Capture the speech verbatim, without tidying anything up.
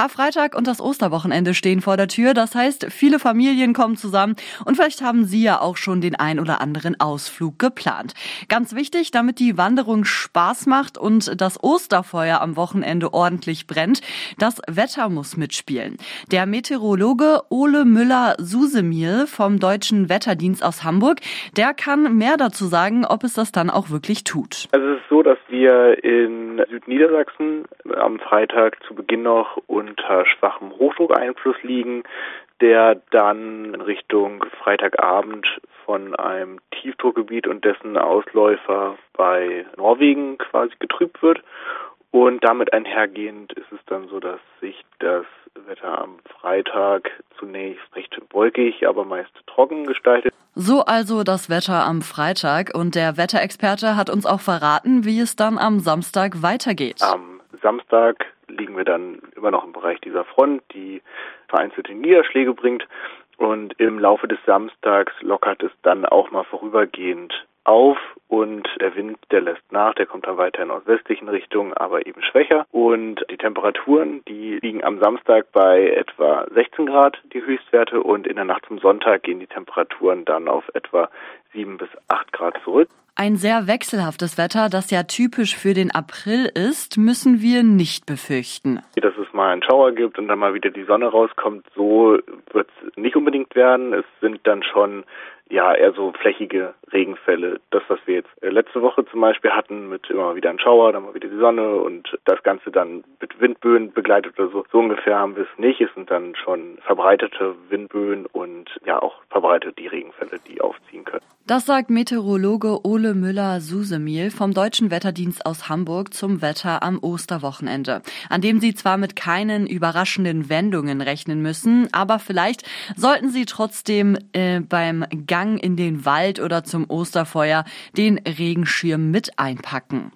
Karfreitag und das Osterwochenende stehen vor der Tür. Das heißt, viele Familien kommen zusammen und vielleicht haben Sie ja auch schon den ein oder anderen Ausflug geplant. Ganz wichtig, damit die Wanderung Spaß macht und das Osterfeuer am Wochenende ordentlich brennt, das Wetter muss mitspielen. Der Meteorologe Ole Müller-Susemil vom Deutschen Wetterdienst aus Hamburg, der kann mehr dazu sagen, ob es das dann auch wirklich tut. Also es ist so, dass wir in Südniedersachsen am Freitag zu Beginn noch unter schwachem Hochdruckeinfluss liegen, der dann in Richtung Freitagabend von einem Tiefdruckgebiet und dessen Ausläufer bei Norwegen quasi getrübt wird. Und damit einhergehend ist es dann so, dass sich das Wetter am Freitag zunächst recht wolkig, aber meist trocken gestaltet. So also das Wetter am Freitag, und der Wetterexperte hat uns auch verraten, wie es dann am Samstag weitergeht. Am Samstag liegen wir dann immer noch im Bereich dieser Front, die vereinzelte Niederschläge bringt, und im Laufe des Samstags lockert es dann auch mal vorübergehend auf und der Wind, der lässt nach, der kommt dann weiter in ostwestlichen Richtung, aber eben schwächer, und die Temperaturen, die liegen am Samstag bei etwa sechzehn Grad, die Höchstwerte, und in der Nacht zum Sonntag gehen die Temperaturen dann auf etwa sieben bis acht Grad zurück. Ein sehr wechselhaftes Wetter, das ja typisch für den April ist, müssen wir nicht befürchten. Dass es mal einen Schauer gibt und dann mal wieder die Sonne rauskommt, so wird es nicht unbedingt werden. Es sind dann schon ja eher so flächige Regenfälle. Das, was wir jetzt letzte Woche zum Beispiel hatten, mit immer wieder einem Schauer, dann mal wieder die Sonne und das Ganze dann mit Windböen begleitet oder so. So ungefähr haben wir es nicht. Es sind dann schon verbreitete Windböen und ja auch verbreitet die Regenfälle, die aufziehen können. Das sagt Meteorologe Ole Müller-Susemil vom Deutschen Wetterdienst aus Hamburg zum Wetter am Osterwochenende, an dem Sie zwar mit keinen überraschenden Wendungen rechnen müssen, aber vielleicht sollten Sie trotzdem äh, beim Gang in den Wald oder zum Osterfeuer den Regenschirm mit einpacken.